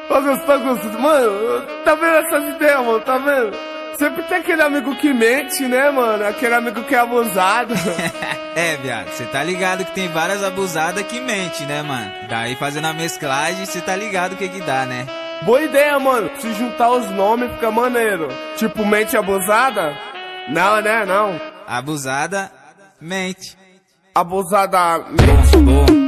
Augusto, mano, tá vendo essas ideias, mano, tá vendo? Sempre tem aquele amigo que mente, né, mano? Aquele amigo que é abusado. É, viado, cê tá ligado que tem várias abusadas que mente, né, mano? Daí fazendo a mesclagem, cê tá ligado o que que dá, né? Boa ideia, mano. Se juntar os nomes fica maneiro. Tipo, mente abusada? Não, né, não. Abusada, mente. Abusada, mente.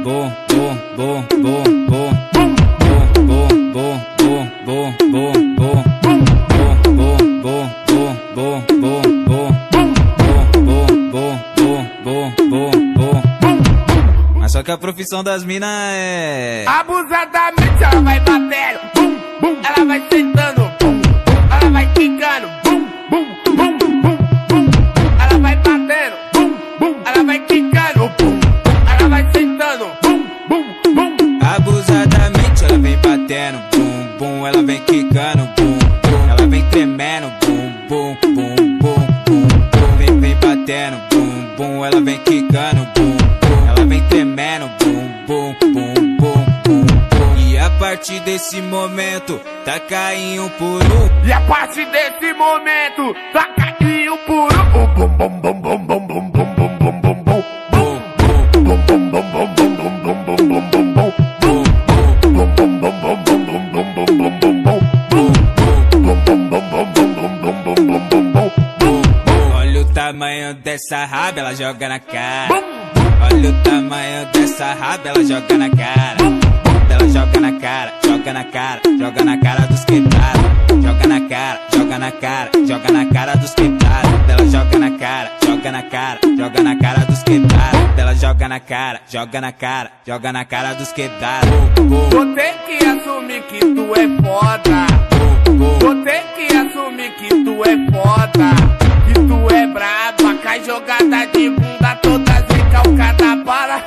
Mas só que a profissão das minas é... Abusadamente ela vai batendo, bum, bum. Ela vai sentando, bum, bum. Ela vai quicando, bum, bum, bum, bum, bum. Ela vai batendo, bum, bum. Ela vai quicando, bum, bum. Ela vai sentando, bum, bum, bum. Abusadamente ela vem batendo, bum, bum. Ela vem quicando, bum, bum. Ela vem tremendo, bum, bum, bum, bum, bum, bum. Vem batendo, bum, bum. Ela vem quicando, bum, bum. Ela vem tremendo, bum, bum, bum, bum, bum, bum. E a partir desse momento, taca em um por um. E a partir desse momento, taca em um por um. Bum, bum, bum, bum, bum, bum, bum, bum, bum, bum, bum. Olha o tamanho dessa raba, ela joga na cara. Olha o tamanho dessa raba, ela joga na cara. Ela joga na cara, joga na cara, joga na cara dos quebrados. Joga na cara, joga na cara, joga na cara dos quebrados. Ela joga na cara, joga na cara, joga na cara dos quebrados. Ela joga na cara, joga na cara, joga na cara dos quebrados. Vou ter que assumir que tu é foda. Vou ter que assumir que tu é foda. Que tu é braba, cai jogada de bunda toda recalcada para.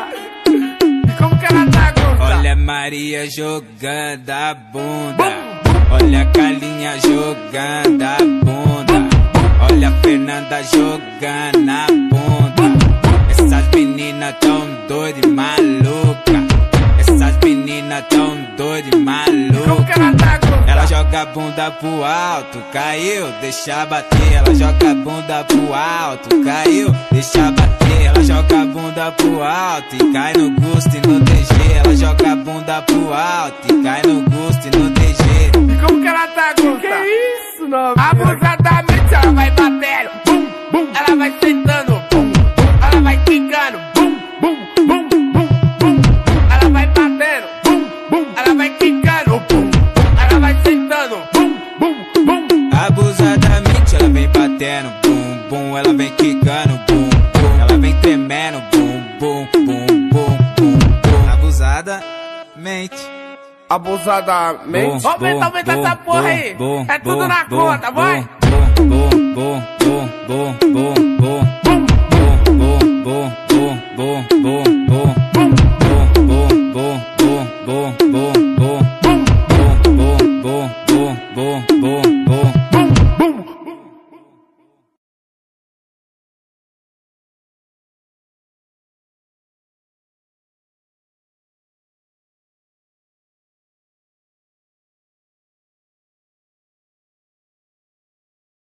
E como que ela tá, Gusta? Olha Maria jogando a bunda. Olha a Carlinha jogando a bunda. Olha a Fernanda jogando a bunda. Essas meninas tão doidas e maluca. Essas meninas tão doidas e maluca. Como que ela tá, Gusta? Ela joga a bunda pro alto, caiu, deixa bater. Ela joga a bunda pro alto, caiu, deixa bater. Ela joga a bunda pro alto e cai no gosto e no DG. Ela joga a bunda pro alto e cai no gosto e no DG. E como que ela tá, Gusta? Que isso, não? Abusadamente ela vai batendo, bum, bum. Ela vai sentando, bum, bum. Ela vai quicando, bum, bum, bum, bum, bum. Ela vai batendo, bum, bum. Ela vai quicando, bum, bum. Ela vai sentando, bum, bum, bum. Abusadamente ela vem batendo, bum, bum. Ela vem quicando, bum, bum. Ela vem tremendo, bum, bum, bum, bum, bum, bum. Abusadamente. Abusadamente. Vamos aumentar essa porra aí. É tudo na conta, vai. Boom.